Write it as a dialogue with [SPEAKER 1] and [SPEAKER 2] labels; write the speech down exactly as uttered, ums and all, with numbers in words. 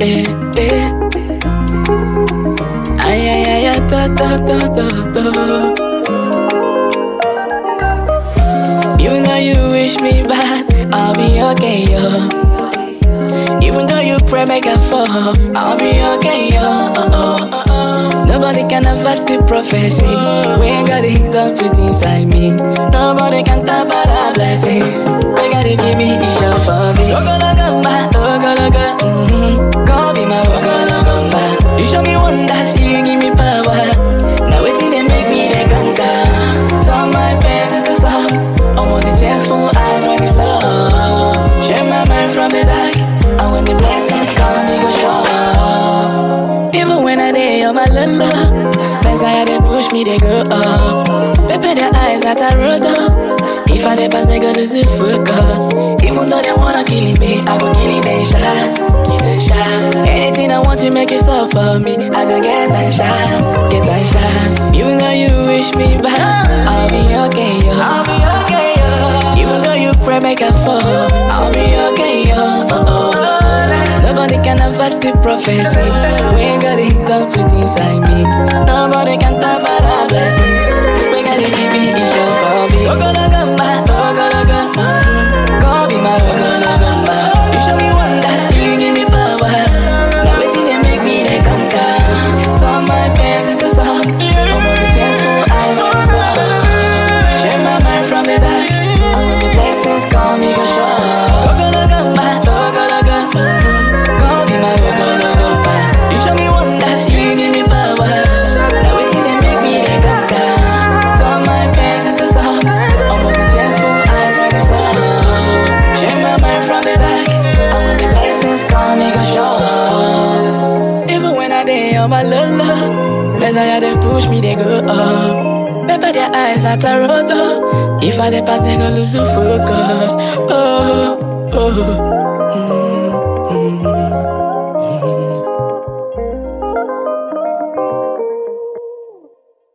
[SPEAKER 1] eh, eh. Ay, ay, ay, ay, da, da, da, da, da. Even though you wish me bad, I'll be okay, yo. Even though you pray make a fall, I'll be okay, yo. Uh, uh, uh, uh. Nobody can avert the prophecy. We ain't got it up fit inside me. Nobody can talk about our blessings. We gotta give me the show for me. Ogologomba, ogologo, mm-hmm. Go be my ogologomba. You show me wonders, you give me power. Now waiting they make me the conquer. Turn my pains into song. I'm on the tearful eyes when it's up. Share my mind from the dark. And when the blessings come, we go show up. Even when I day on my lolo, Messiah they push me, they go up. Pepe their eyes at a road up. If I dey pass, they go lose focus. Even though they wanna kill me, I go kill it and shine, kill and shine. Anything I want to make it stop for me, I go get and shine, get and shine. Even though you wish me back, I'll be okay, yo. I'll be okay, yo. Even though you pray make a fall, I'll be okay, yo. Uh oh. Nobody can avert the prophecy. We ain't got it up fit inside me. Nobody can talk about our blessings. We gotta give me the show for me. Ogologomba, ogologo, go be my ogologomba. You show me wonders, you give me power. Now waiting they make me they conquer. Turn my pains into song. I'm on the tearful eyes when it's up. Share my mind from the dark. And when the blessings come, we go show. Ogologomba, ogologo, go be my ogologomba. You show me wonders, you give me power. Now waiting they make me they conquer. Turn my pains into song. I'm on the tearful eyes when it's up. Share my mind from the dark. And when the blessings come, we go show. Even when I day on my lolo, Messiah they push me, they go up. Pepper their eyes at a road up. If I dey pass, they go lose focus. Oh, oh.